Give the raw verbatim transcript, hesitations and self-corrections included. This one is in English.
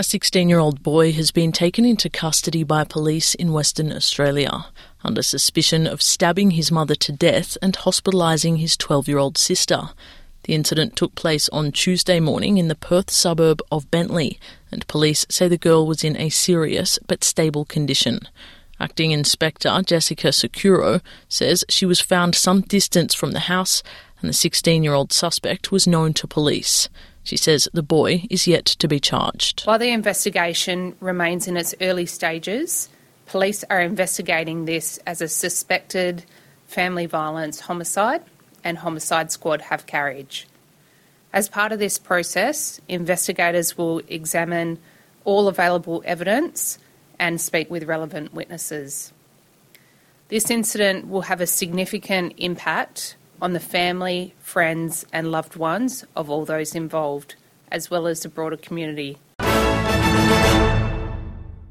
sixteen-year-old boy has been taken into custody by police in Western Australia under suspicion of stabbing his mother to death and hospitalising his twelve-year-old sister. The incident took place on Tuesday morning in the Perth suburb of Bentley, and police say the girl was in a serious but stable condition. Acting Inspector Jessica Securo says she was found some distance from the house and the sixteen-year-old suspect was known to police. She says the boy is yet to be charged. While the investigation remains in its early stages, police are investigating this as a suspected family violence homicide, and Homicide Squad have carriage. As part of this process, investigators will examine all available evidence and speak with relevant witnesses. This incident will have a significant impact on the family, friends and loved ones of all those involved, as well as the broader community.